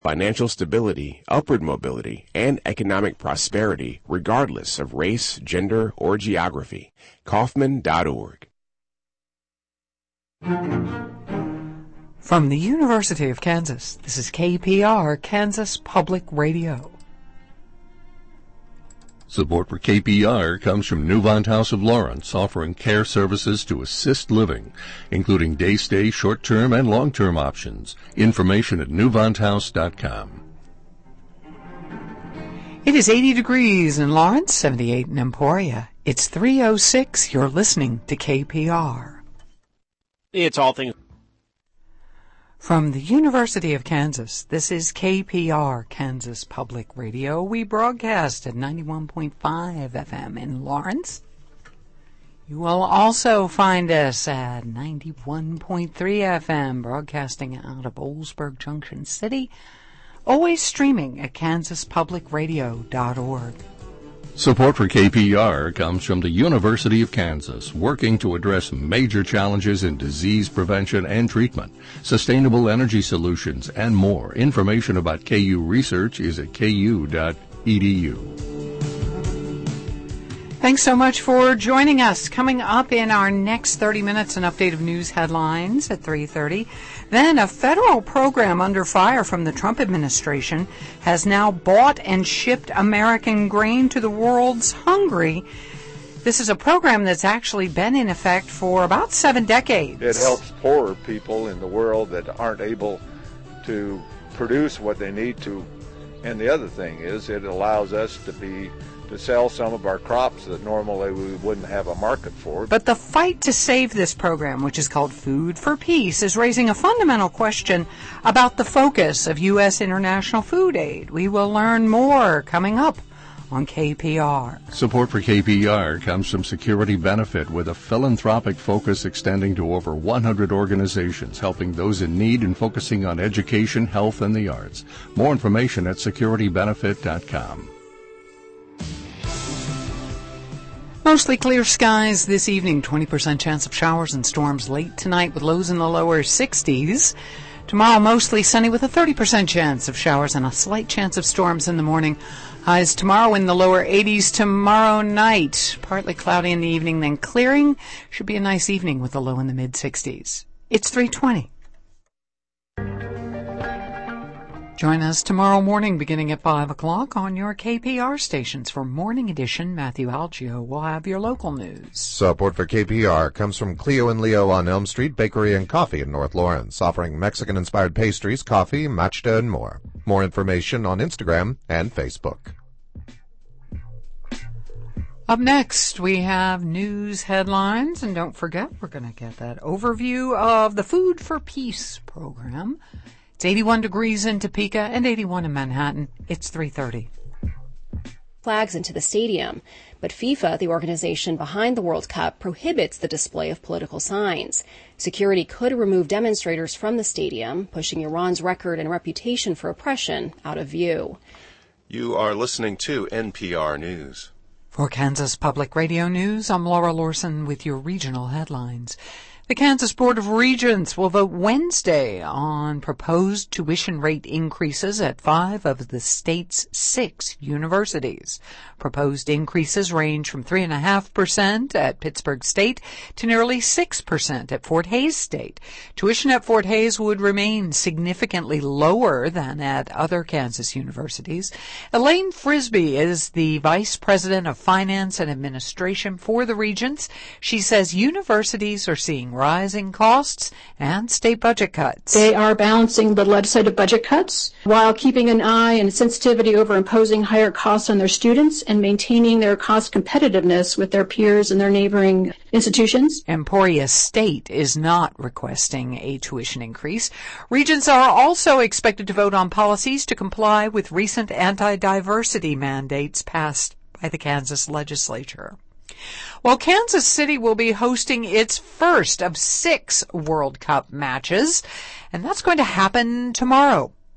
financial stability, upward mobility, and economic prosperity regardless of race, gender, or geography. Kaufman.org. From the University of Kansas, this is KPR, Kansas Public Radio. Support for KPR comes from Newvant House of Lawrence, offering care services to assist living, including day-stay, short-term, and long-term options. Information at newvanthouse.com. It is 80 degrees in Lawrence, 78 in Emporia. It's 3:06. You're listening to KPR. It's all things. From the University of Kansas, this is KPR, Kansas Public Radio. We broadcast at 91.5 FM in Lawrence. You will also find us at 91.3 FM, broadcasting out of Oldsburg Junction City. Always streaming at kansaspublicradio.org. Support for KPR comes from the University of Kansas, working to address major challenges in disease prevention and treatment, sustainable energy solutions, and more. Information about KU research is at ku.edu. Thanks so much for joining us. Coming up in our next 30 minutes, an update of news headlines at 3:30. Then a federal program under fire from the Trump administration has now bought and shipped American grain to the world's hungry. This is a program that's actually been in effect for about 7 decades. It helps poorer people in the world that aren't able to produce what they need to. And the other thing is it allows us to sell some of our crops that normally we wouldn't have a market for. But the fight to save this program, which is called Food for Peace, is raising a fundamental question about the focus of U.S. international food aid. We will learn more coming up on KPR. Support for KPR comes from Security Benefit, with a philanthropic focus extending to over 100 organizations, helping those in need and focusing on education, health, and the arts. More information at securitybenefit.com. Mostly clear skies this evening, 20% chance of showers and storms late tonight with lows in the lower 60s. Tomorrow mostly sunny with a 30% chance of showers and a slight chance of storms in the morning. Highs tomorrow in the lower 80s. Tomorrow night, partly cloudy in the evening, then clearing. Should be a nice evening with a low in the mid-60s. It's 3:20. Join us tomorrow morning beginning at 5 o'clock on your KPR stations for Morning Edition. Matthew Algio will have your local news. Support for KPR comes from Cleo and Leo on Elm Street Bakery and Coffee in North Lawrence, offering Mexican-inspired pastries, coffee, matcha, and more. More information on Instagram and Facebook. Up next, we have news headlines, and don't forget, we're going to get that overview of the Food for Peace program. It's 81 degrees in Topeka and 81 in Manhattan. It's 3:30. Flags into the stadium, but FIFA, the organization behind the World Cup, prohibits the display of political signs. Security could remove demonstrators from the stadium, pushing Iran's record and reputation for oppression out of view. You are listening to NPR News. For Kansas Public Radio News, I'm Laura Lorson with your regional headlines. The Kansas Board of Regents will vote Wednesday on proposed tuition rate increases at 5 of the state's 6 universities. Proposed increases range from 3.5% at Pittsburgh State to nearly 6% at Fort Hays State. Tuition at Fort Hays would remain significantly lower than at other Kansas universities. Elaine Frisbee is the Vice President of Finance and Administration for the Regents. She says universities are seeing rising costs and state budget cuts. They are balancing the legislative budget cuts while keeping an eye and sensitivity over imposing higher costs on their students and maintaining their cost competitiveness with their peers and their neighboring institutions. Emporia State is not requesting a tuition increase. Regents are also expected to vote on policies to comply with recent anti-diversity mandates passed by the Kansas legislature. Well, Kansas City will be hosting its first of 6 World Cup matches, and that's going to happen tomorrow.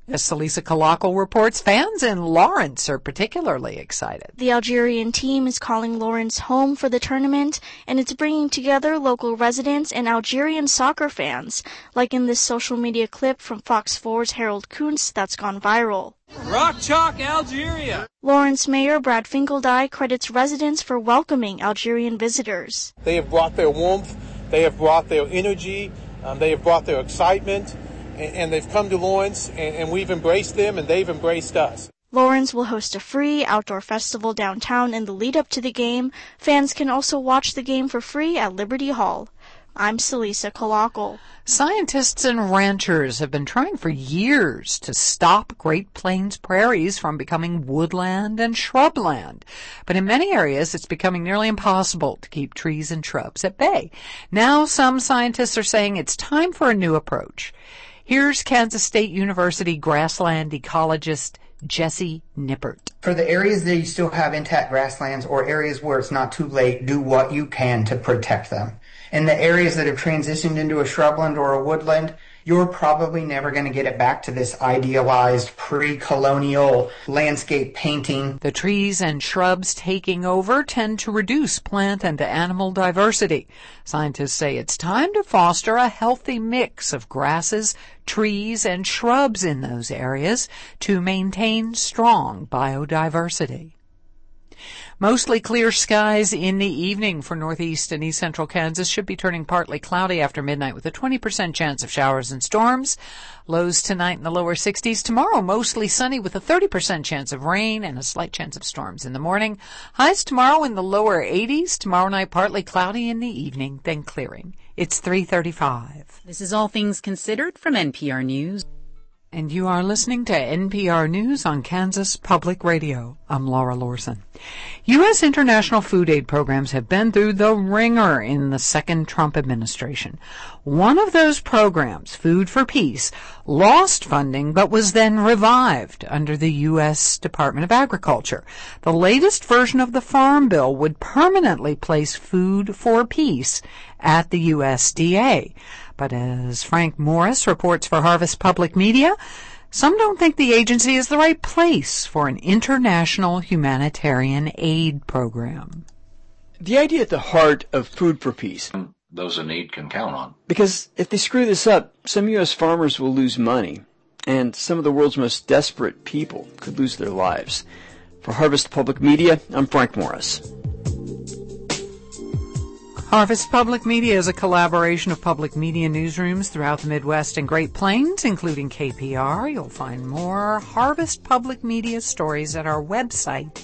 As Salisa Kalakal reports, fans in Lawrence are particularly excited. The Algerian team is calling Lawrence home for the tournament, and it's bringing together local residents and Algerian soccer fans, like in this social media clip from Fox 4's Harold Kuntz that's gone viral. Rock Chalk, Algeria! Lawrence Mayor Brad Finkeldie credits residents for welcoming Algerian visitors. They have brought their warmth, they have brought their energy, they have brought their excitement, and they've come to Lawrence, and we've embraced them, and they've embraced us. Lawrence will host a free outdoor festival downtown in the lead up to the game. Fans can also watch the game for free at Liberty Hall. I'm Salisa Kalakal. Scientists and ranchers have been trying for years to stop Great Plains prairies from becoming woodland and shrubland. But in many areas, it's becoming nearly impossible to keep trees and shrubs at bay. Now some scientists are saying it's time for a new approach. Here's Kansas State University grassland ecologist Jesse Nippert. For the areas that you still have intact grasslands or areas where it's not too late, do what you can to protect them. In the areas that have transitioned into a shrubland or a woodland, you're probably never going to get it back to this idealized pre-colonial landscape painting. The trees and shrubs taking over tend to reduce plant and animal diversity. Scientists say it's time to foster a healthy mix of grasses, trees, and shrubs in those areas to maintain strong biodiversity. Mostly clear skies in the evening for northeast and east central Kansas. Should be turning partly cloudy after midnight with a 20% chance of showers and storms. Lows tonight in the lower 60s. Tomorrow mostly sunny with a 30% chance of rain and a slight chance of storms in the morning. Highs tomorrow in the lower 80s. Tomorrow night partly cloudy in the evening, then clearing. It's 3:35. This is All Things Considered from NPR News. And you are listening to NPR News on Kansas Public Radio. I'm Laura Lorson. U.S. international food aid programs have been through the ringer in the second Trump administration. One of those programs, Food for Peace, lost funding but was then revived under the U.S. Department of Agriculture. The latest version of the Farm Bill would permanently place Food for Peace at the USDA. But as Frank Morris reports for Harvest Public Media, some don't think the agency is the right place for an international humanitarian aid program. The idea at the heart of Food for Peace. Those in need can count on. Because if they screw this up, some U.S. farmers will lose money, and some of the world's most desperate people could lose their lives. For Harvest Public Media, I'm Frank Morris. Harvest Public Media is a collaboration of public media newsrooms throughout the Midwest and Great Plains, including KPR. You'll find more Harvest Public Media stories at our website,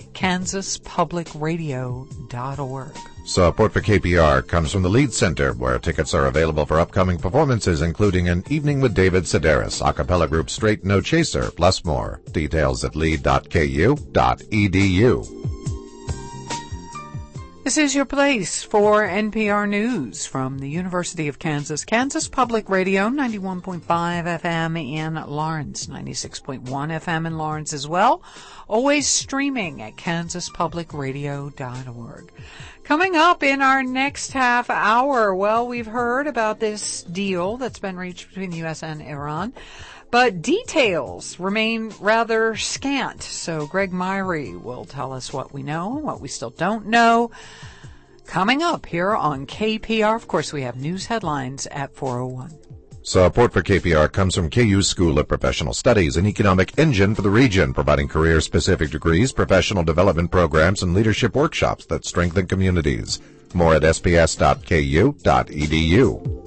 kansaspublicradio.org. Support for KPR comes from the Lead Center, where tickets are available for upcoming performances, including an evening with David Sedaris, a cappella group Straight No Chaser, plus more. Details at lead.ku.edu. This is your place for NPR News from the University of Kansas. Kansas Public Radio, 91.5 FM in Lawrence, 96.1 FM in Lawrence as well. Always streaming at kansaspublicradio.org. Coming up in our next half hour, well, we've heard about this deal that's been reached between the U.S. and Iran, but details remain rather scant. So Greg Myrie will tell us what we know, what we still don't know. Coming up here on KPR, of course, we have news headlines at 4:01. Support for KPR comes from KU's School of Professional Studies, an economic engine for the region, providing career-specific degrees, professional development programs, and leadership workshops that strengthen communities. More at sps.ku.edu.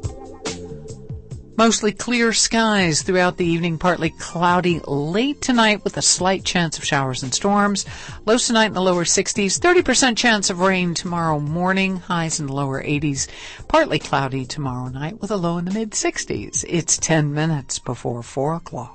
Mostly clear skies throughout the evening, partly cloudy late tonight with a slight chance of showers and storms. Lows tonight in the lower 60s, 30% chance of rain tomorrow morning, highs in the lower 80s. Partly cloudy tomorrow night with a low in the mid-60s. It's 10 minutes before 4 o'clock.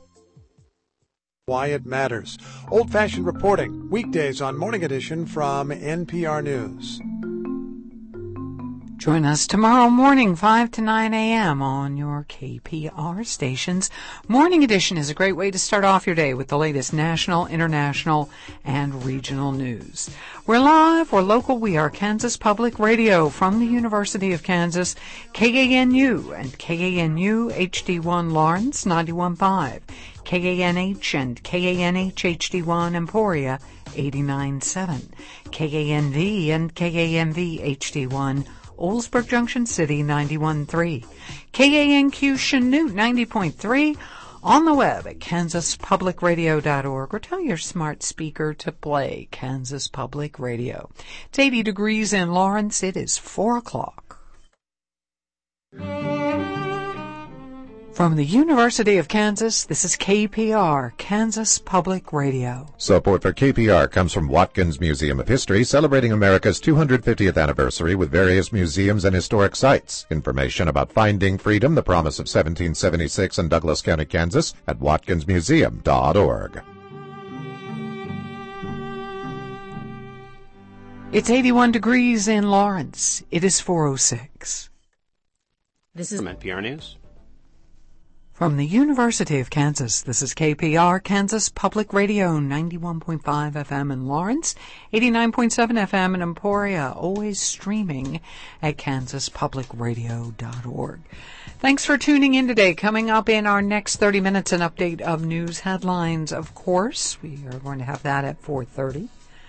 Why it matters. Old-fashioned reporting, weekdays on Morning Edition from NPR News. Join us tomorrow morning, 5 to 9 a.m. on your KPR stations. Morning edition is a great way to start off your day with the latest national, international, and regional news. We're live, we're local, we are Kansas Public Radio from the University of Kansas, KANU and KANU HD1 Lawrence 91.5, KANH and KANH HD1 Emporia 89.7, KANV and KANV HD1 Oldsburg Junction City 91.3, KANQ Chanute 90.3, on the web at kansaspublicradio.org, or tell your smart speaker to play Kansas Public Radio. It's 80 degrees in Lawrence. It is 4 o'clock. From the University of Kansas, this is KPR, Kansas Public Radio. Support for KPR comes from Watkins Museum of History, celebrating America's 250th anniversary with various museums and historic sites. Information about Finding Freedom, the Promise of 1776 in Douglas County, Kansas, at watkinsmuseum.org. It's 81 degrees in Lawrence. It is 4:06. This is from NPR News. From the University of Kansas, this is KPR, Kansas Public Radio, 91.5 FM in Lawrence, 89.7 FM in Emporia, always streaming at kansaspublicradio.org. Thanks for tuning in today. Coming up in our next 30 minutes, an update of news headlines, of course. We are going to have that at 4:30.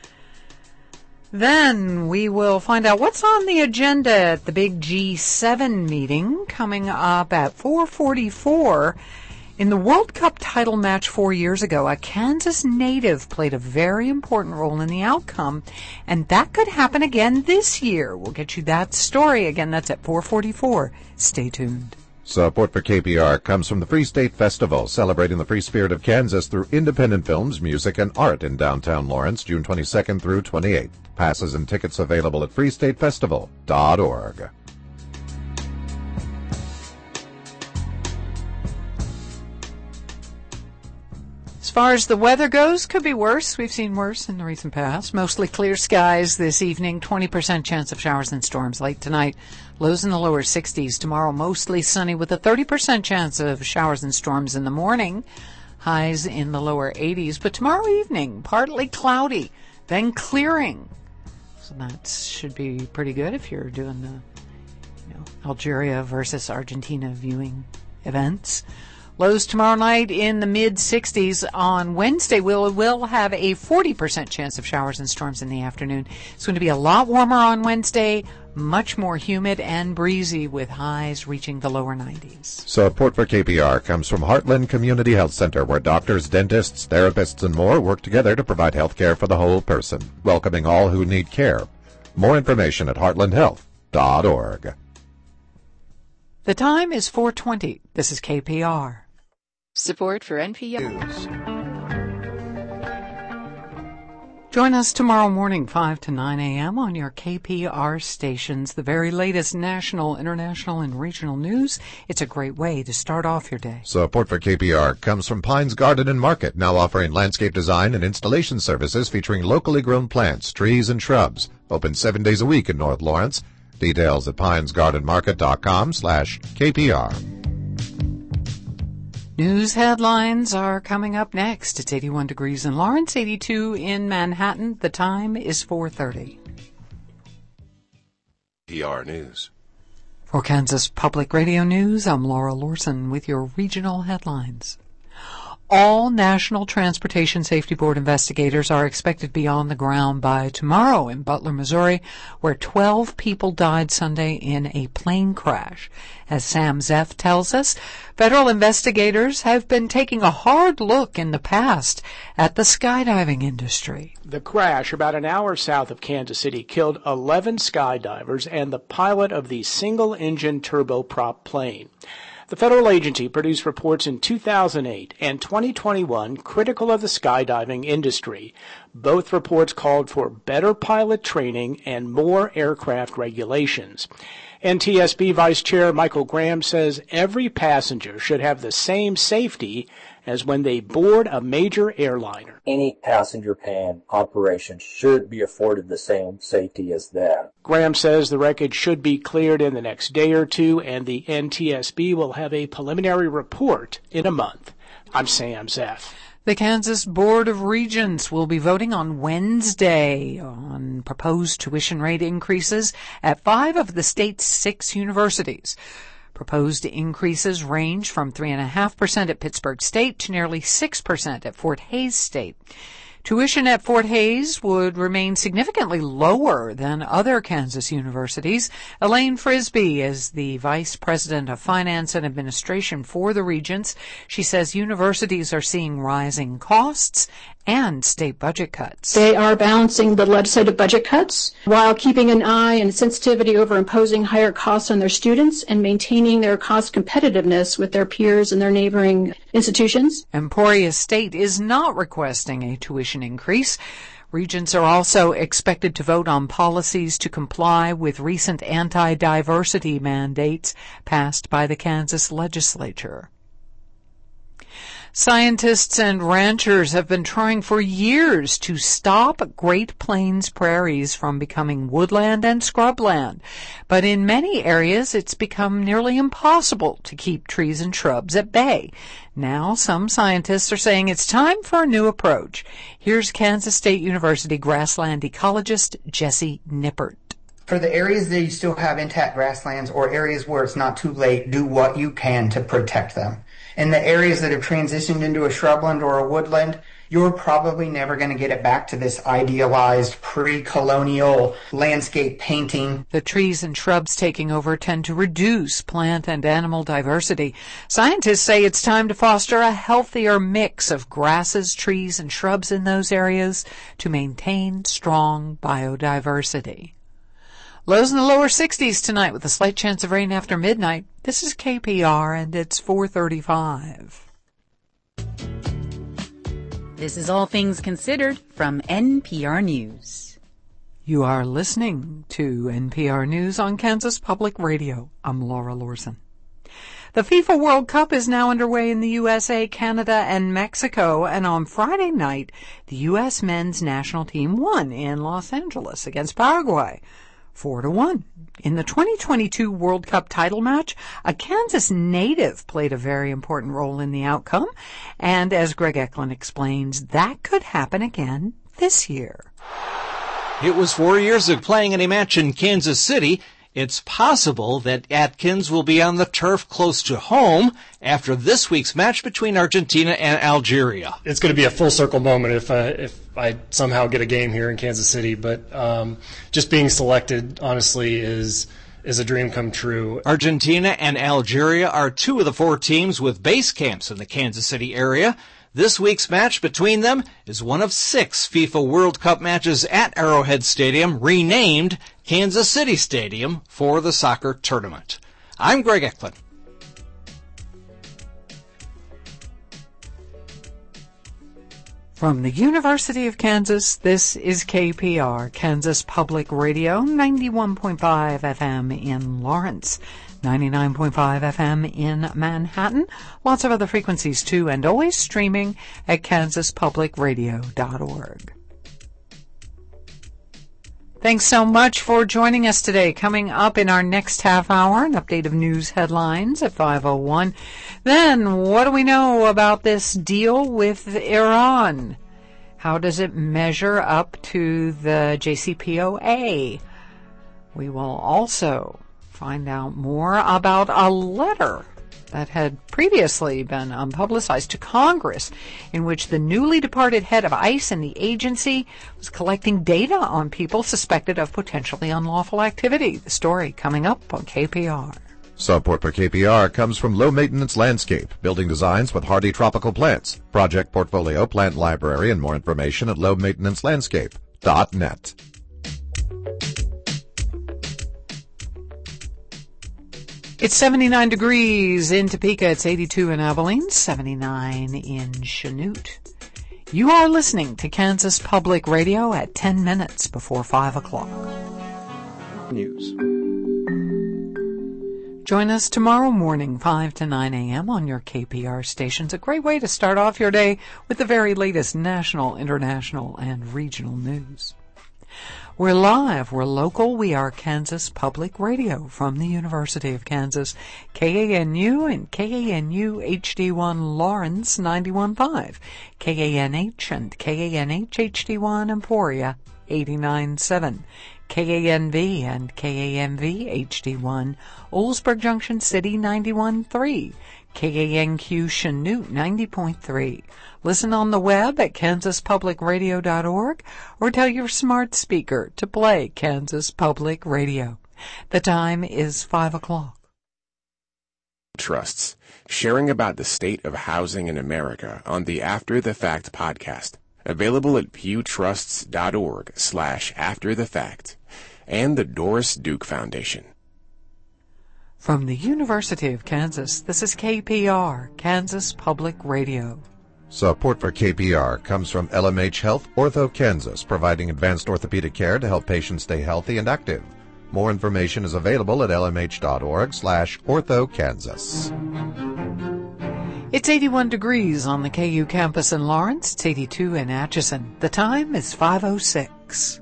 Then we will find out what's on the agenda at the big G7 meeting coming up at 4:44. In the World Cup title match 4 years ago, a Kansas native played a very important role in the outcome, and that could happen again this year. We'll get you that story. Again, that's at 4:44. Stay tuned. Support for KPR comes from the Free State Festival, celebrating the free spirit of Kansas through independent films, music, and art in downtown Lawrence, June 22nd through 28th. Passes and tickets available at freestatefestival.org. As far as the weather goes, could be worse. We've seen worse in the recent past. Mostly clear skies this evening, 20% chance of showers and storms late tonight. Lows in the lower 60s. Tomorrow, mostly sunny with a 30% chance of showers and storms in the morning. Highs in the lower 80s. But tomorrow evening, partly cloudy, then clearing. So that should be pretty good if you're doing the Algeria versus Argentina viewing events. Lows tomorrow night in the mid-60s. On Wednesday, we'll have a 40% chance of showers and storms in the afternoon. It's going to be a lot warmer on Wednesday, much more humid and breezy with highs reaching the lower 90s. Support for KPR comes from Heartland Community Health Center, where doctors, dentists, therapists, and more work together to provide health care for the whole person, welcoming all who need care. More information at heartlandhealth.org. The time is 4:20. This is KPR. Support for NPR News. Join us tomorrow morning, 5 to 9 a.m. on your KPR stations, the very latest national, international, and regional news. It's a great way to start off your day. Support for KPR comes from Pines Garden and Market, now offering landscape design and installation services featuring locally grown plants, trees, and shrubs. Open 7 days a week in North Lawrence. Details at pinesgardenmarket.com/KPR. News headlines are coming up next. It's 81 degrees in Lawrence, 82 in Manhattan. The time is 4:30. PR News. For Kansas Public Radio News, I'm Laura Lorson with your regional headlines. All National Transportation Safety Board investigators are expected to be on the ground by tomorrow in Butler, Missouri, where 12 people died Sunday in a plane crash. As Sam Zeff tells us, federal investigators have been taking a hard look in the past at the skydiving industry. The crash, about an hour south of Kansas City, killed 11 skydivers and the pilot of the single-engine turboprop plane. The federal agency produced reports in 2008 and 2021 critical of the skydiving industry. Both reports called for better pilot training and more aircraft regulations. NTSB Vice Chair Michael Graham says every passenger should have the same safety as when they board a major airliner. Any passenger plane operation should be afforded the same safety as that. Graham says the wreckage should be cleared in the next day or two, and the NTSB will have a preliminary report in a month. I'm Sam Zeff. The Kansas Board of Regents will be voting on Wednesday on proposed tuition rate increases at 5 of the state's 6 universities. Proposed increases range from 3.5% at Pittsburgh State to nearly 6% at Fort Hays State. Tuition at Fort Hays would remain significantly lower than other Kansas universities. Elaine Frisbee is the Vice President of Finance and Administration for the Regents. She says universities are seeing rising costs and state budget cuts. They are balancing the legislative budget cuts while keeping an eye and sensitivity over imposing higher costs on their students and maintaining their cost competitiveness with their peers and their neighboring institutions. Emporia State is not requesting a tuition increase. Regents are also expected to vote on policies to comply with recent anti-diversity mandates passed by the Kansas legislature. Scientists and ranchers have been trying for years to stop Great Plains prairies from becoming woodland and scrubland. But in many areas, it's become nearly impossible to keep trees and shrubs at bay. Now, some scientists are saying it's time for a new approach. Here's Kansas State University grassland ecologist Jesse Nippert. For the areas that you still have intact grasslands or areas where it's not too late, do what you can to protect them. In the areas that have transitioned into a shrubland or a woodland, you're probably never going to get it back to this idealized pre-colonial landscape painting. The trees and shrubs taking over tend to reduce plant and animal diversity. Scientists say it's time to foster a healthier mix of grasses, trees, and shrubs in those areas to maintain strong biodiversity. Lows in the lower 60s tonight with a slight chance of rain after midnight. This is KPR and it's 4:35. This is All Things Considered from NPR News. You are listening to NPR News on Kansas Public Radio. I'm Laura Lorson. The FIFA World Cup is now underway in the USA, Canada, and Mexico, and on Friday night, the U.S. men's national team won in Los Angeles against Paraguay. 4-1. In the 2022 World Cup title match, a Kansas native played a very important role in the outcome, and as Greg Eklund explains, that could happen again this year. It was 4 years of playing in a match in Kansas City. It's possible that Atkins will be on the turf close to home after this week's match between Argentina and Algeria. It's going to be a full circle moment if I somehow get a game here in Kansas City, but just being selected, honestly, is a dream come true. Argentina and Algeria are 2 of the 4 teams with base camps in the Kansas City area. This week's match between them is one of 6 FIFA World Cup matches at Arrowhead Stadium, renamed Kansas City Stadium for the soccer tournament. I'm Greg Eklund. From the University of Kansas, this is KPR, Kansas Public Radio, 91.5 FM in Lawrence, 99.5 FM in Manhattan, lots of other frequencies too, and always streaming at kansaspublicradio.org. Thanks so much for joining us today. Coming up in our next half hour, an update of news headlines at 5:01. Then, what do we know about this deal with Iran? How does it measure up to the JCPOA? We will also find out more about a letter that had previously been unpublicized to Congress, in which the newly departed head of ICE and the agency was collecting data on people suspected of potentially unlawful activity. The story coming up on KPR. Support for KPR comes from Low Maintenance Landscape, building designs with hardy tropical plants. Project portfolio, plant library, and more information at lowmaintenancelandscape.net. It's 79 degrees in Topeka. It's 82 in Abilene, 79 in Chanute. You are listening to Kansas Public Radio at 10 minutes before 5 o'clock. News. Join us tomorrow morning, 5 to 9 a.m. on your KPR stations. A great way to start off your day with the very latest national, international, and regional news. We're live, we're local, we are Kansas Public Radio from the University of Kansas, KANU and KANU HD1 Lawrence 91.5, KANH and KANH HD1 Emporia 89.7, KANV and KAMV HD1 Oldsburg Junction City 91.3, KANQ Chanute 90.3. Listen on the web at kansaspublicradio.org or tell your smart speaker to play Kansas Public Radio. The time is 5 o'clock. Trusts, sharing about the state of housing in America on the After the Fact podcast. Available at pewtrusts.org/afterthefact and the Doris Duke Foundation. From the University of Kansas, this is KPR, Kansas Public Radio. Support for KPR comes from LMH Health Ortho Kansas, providing advanced orthopedic care to help patients stay healthy and active. More information is available at lmh.org/orthokansas. It's 81 degrees on the KU campus in Lawrence. It's 82 in Atchison. The time is 5:06.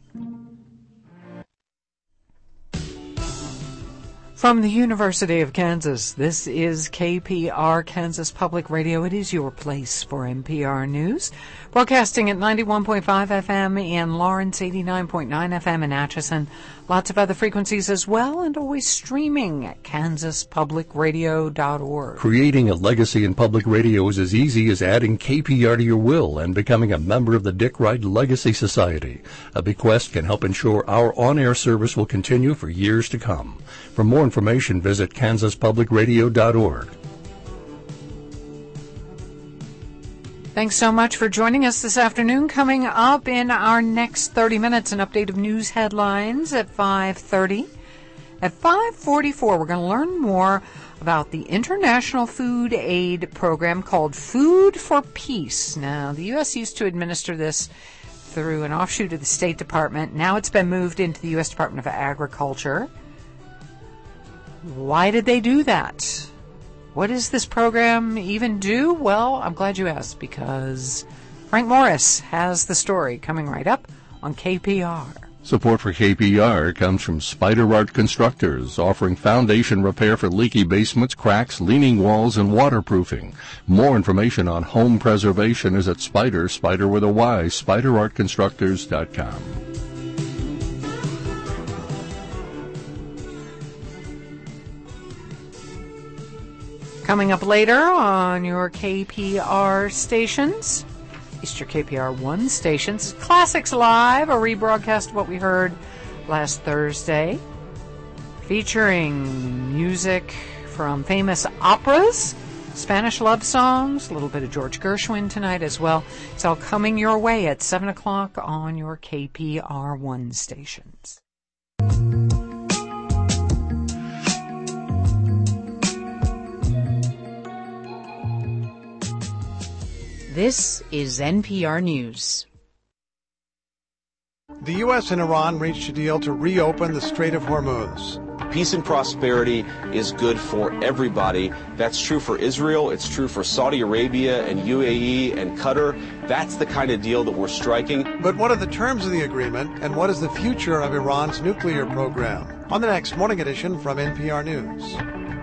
From the University of Kansas, this is KPR, Kansas Public Radio. It is your place for NPR News. Broadcasting at 91.5 FM in Lawrence, 89.9 FM in Atchison. Lots of other frequencies as well, and always streaming at kansaspublicradio.org. Creating a legacy in public radio is as easy as adding KPR to your will and becoming a member of the Dick Wright Legacy Society. A bequest can help ensure our on-air service will continue for years to come. For more information, visit kansaspublicradio.org. Thanks so much for joining us this afternoon. Coming up in our next 30 minutes, an update of news headlines at 5:30. At 5:44, we're going to learn more about the International Food Aid Program called Food for Peace. Now, the U.S. used to administer this through an offshoot of the State Department. Now it's been moved into the U.S. Department of Agriculture. Why did they do that? What does this program even do? Well, I'm glad you asked, because Frank Morris has the story coming right up on KPR. Support for KPR comes from Spider Art Constructors, offering foundation repair for leaky basements, cracks, leaning walls, and waterproofing. More information on home preservation is at Spider with a Y, spiderartconstructors.com. Coming up later on your KPR stations, Easter KPR 1 stations, Classics Live, a rebroadcast of what we heard last Thursday, featuring music from famous operas, Spanish love songs, a little bit of George Gershwin tonight as well. It's all coming your way at 7 o'clock on your KPR 1 stations. This is NPR News. The U.S. and Iran reached a deal to reopen the Strait of Hormuz. Peace and prosperity is good for everybody. That's true for Israel. It's true for Saudi Arabia and UAE and Qatar. That's the kind of deal that we're striking. But what are the terms of the agreement, and what is the future of Iran's nuclear program? On the next Morning Edition from NPR News.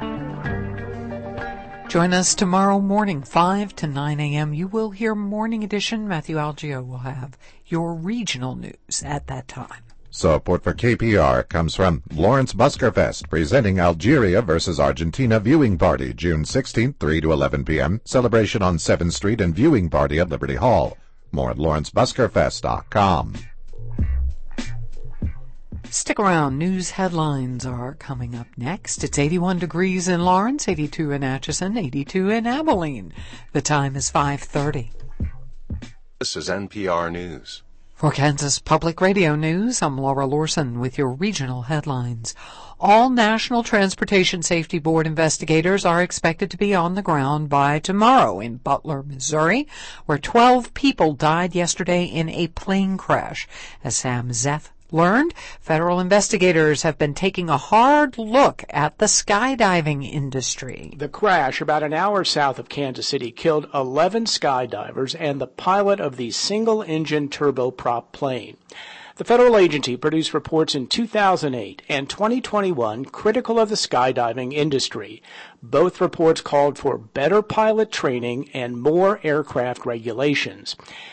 Join us tomorrow morning, 5 to 9 a.m. You will hear Morning Edition. Matthew Algio will have your regional news at that time. Support for KPR comes from Lawrence Buskerfest, presenting Algeria versus Argentina viewing party, June 16th, 3 to 11 p.m. Celebration on 7th Street and viewing party at Liberty Hall. More at lawrencebuskerfest.com. Stick around. News headlines are coming up next. It's 81 degrees in Lawrence, 82 in Atchison, 82 in Abilene. The time is 5:30. This is NPR News. For Kansas Public Radio News, I'm Laura Lorson with your regional headlines. All National Transportation Safety Board investigators are expected to be on the ground by tomorrow in Butler, Missouri, where 12 people died yesterday in a plane crash, as Sam Zeff learned federal investigators have been taking a hard look at the skydiving industry. The crash about an hour south of Kansas City killed 11 skydivers and the pilot of the single-engine turboprop plane. The federal agency produced reports in 2008 and 2021 critical of the skydiving industry. Both reports called for better pilot training and more aircraft regulations.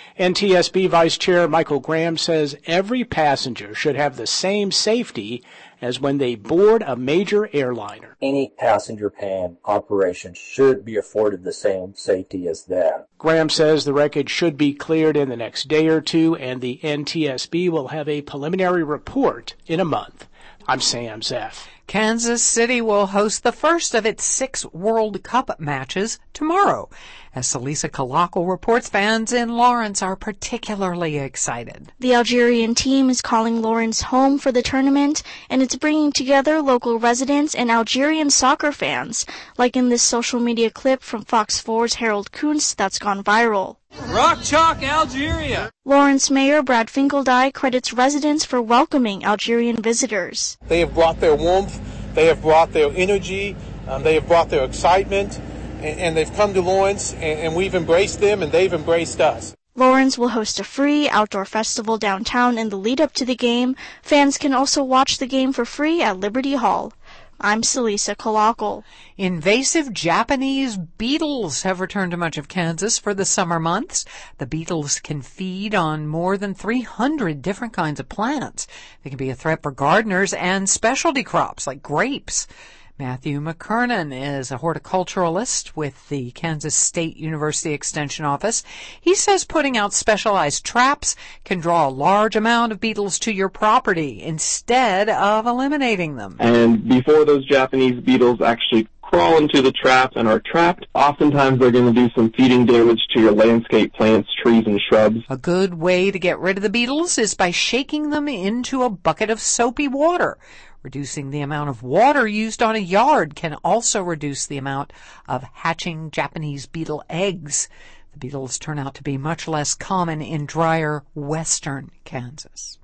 NTSB Vice Chair Michael Graham says every passenger should have the same safety as when they board a major airliner. Any passenger plane operation should be afforded the same safety as that. Graham says the wreckage should be cleared in the next day or two, and the NTSB will have a preliminary report in a month. I'm Sam Zeff. Kansas City will host the first of its 6 World Cup matches tomorrow. As Celisa Kalakal reports, fans in Lawrence are particularly excited. The Algerian team is calling Lawrence home for the tournament, and it's bringing together local residents and Algerian soccer fans, like in this social media clip from Fox 4's Harold Kuntz that's gone viral. Rock Chalk, Algeria! Lawrence Mayor Brad Finkeldie credits residents for welcoming Algerian visitors. They have brought their warmth, they have brought their energy, they have brought their excitement, and they've come to Lawrence, and we've embraced them, and they've embraced us. Lawrence will host a free outdoor festival downtown in the lead up to the game. Fans can also watch the game for free at Liberty Hall. I'm Celisa Kalakal. Invasive Japanese beetles have returned to much of Kansas for the summer months. The beetles can feed on more than 300 different kinds of plants. They can be a threat for gardeners and specialty crops like grapes. Matthew McKernan is a horticulturalist with the Kansas State University Extension Office. He says putting out specialized traps can draw a large amount of beetles to your property instead of eliminating them. And before those Japanese beetles actually crawl into the trap and are trapped, oftentimes they're going to do some feeding damage to your landscape plants, trees, and shrubs. A good way to get rid of the beetles is by shaking them into a bucket of soapy water. Reducing the amount of water used on a yard can also reduce the amount of hatching Japanese beetle eggs. The beetles turn out to be much less common in drier western Kansas.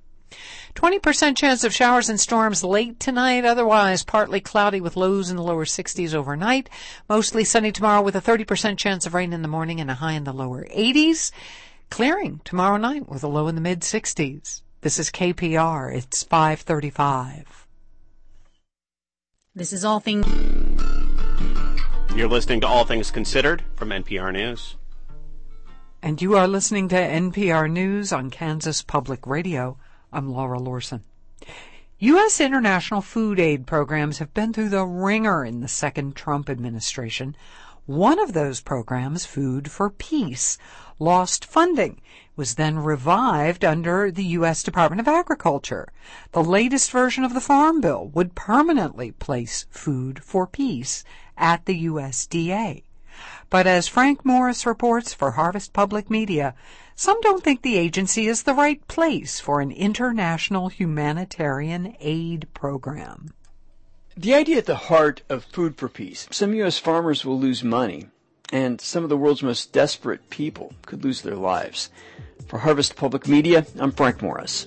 20% chance of showers and storms late tonight, otherwise partly cloudy with lows in the lower 60s overnight. Mostly sunny tomorrow with a 30% chance of rain in the morning and a high in the lower 80s. Clearing tomorrow night with a low in the mid 60s. This is KPR. It's 5:35. This is All Things. You're listening to All Things Considered from NPR News. And you are listening to NPR News on Kansas Public Radio. I'm Laura Lorson. U.S. international food aid programs have been through the ringer in the second Trump administration. One of those programs, Food for Peace, lost funding. It was then revived under the U.S. Department of Agriculture. The latest version of the Farm Bill would permanently place Food for Peace at the USDA. But as Frank Morris reports for Harvest Public Media, some don't think the agency is the right place for an international humanitarian aid program. The idea at the heart of Food for Peace, some U.S. farmers will lose money, and some of the world's most desperate people could lose their lives. For Harvest Public Media, I'm Frank Morris.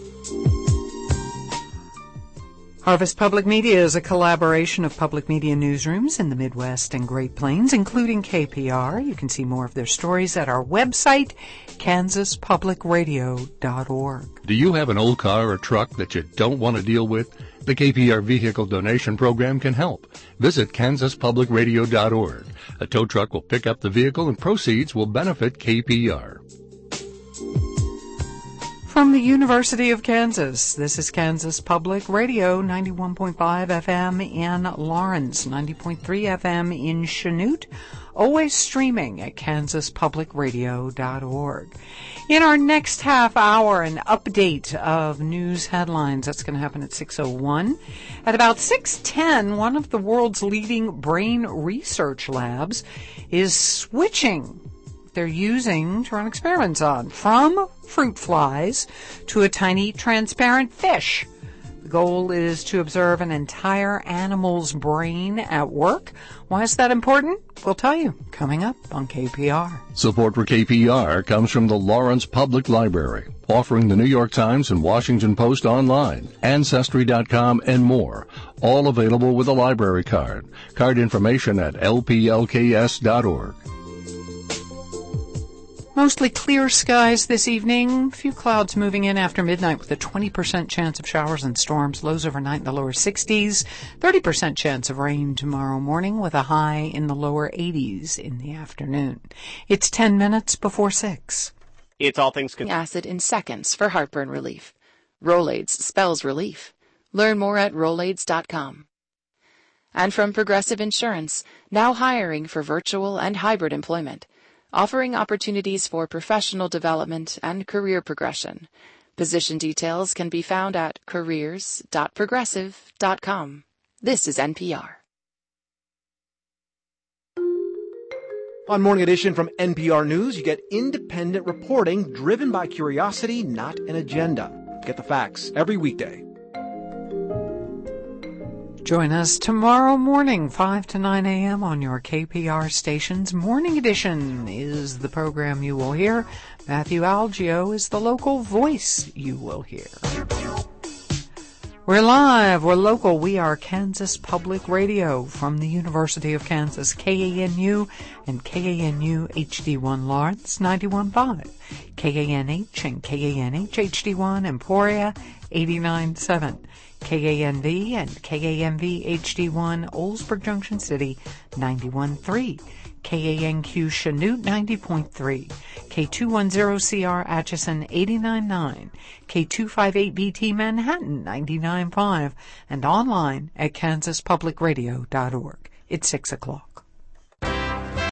Harvest Public Media is a collaboration of public media newsrooms in the Midwest and Great Plains, including KPR. You can see more of their stories at our website, kansaspublicradio.org. Do you have an old car or truck that you don't want to deal with? The KPR Vehicle Donation Program can help. Visit kansaspublicradio.org. A tow truck will pick up the vehicle and proceeds will benefit KPR. From the University of Kansas, this is Kansas Public Radio, 91.5 FM in Lawrence, 90.3 FM in Chanute, always streaming at kansaspublicradio.org. In our next half hour, an update of news headlines. That's going to happen at 6:01. At about 6:10, one of the world's leading brain research labs is switching they're using to run experiments on from fruit flies to a tiny transparent fish. The goal is to observe an entire animal's brain at work. Why is that important? We'll tell you coming up on KPR. Support for KPR comes from the Lawrence Public Library, offering the New York Times and Washington Post online, Ancestry.com, and more. All available with a library card. Card information at lplks.org. Mostly clear skies this evening. Few clouds moving in after midnight with a 20% chance of showers and storms. Lows overnight in the lower 60s. 30% chance of rain tomorrow morning with a high in the lower 80s in the afternoon. It's 10 minutes before 6. It's All Things Acid in seconds for heartburn relief. Rolaids spells relief. Learn more at Rolaids.com. And from Progressive Insurance, now hiring for virtual and hybrid employment, offering opportunities for professional development and career progression. Position details can be found at careers.progressive.com. This is NPR. On Morning Edition from NPR News, you get independent reporting driven by curiosity, not an agenda. Get the facts every weekday. Join us tomorrow morning, 5 to 9 a.m. on your KPR stations. Morning Edition is the program you will hear. Matthew Algeo is the local voice you will hear. We're live, we're local, we are Kansas Public Radio from the University of Kansas, KANU and KANU HD1 Lawrence 91.5, KANH and KANH HD1 Emporia 89.7, KANV and KAMV HD1 Oldsburg Junction City 91.3, KANQ Chanute 90.3, K210CR Atchison 89.9, K258BT Manhattan 99.5, and online at kansaspublicradio.org. It's 6 o'clock.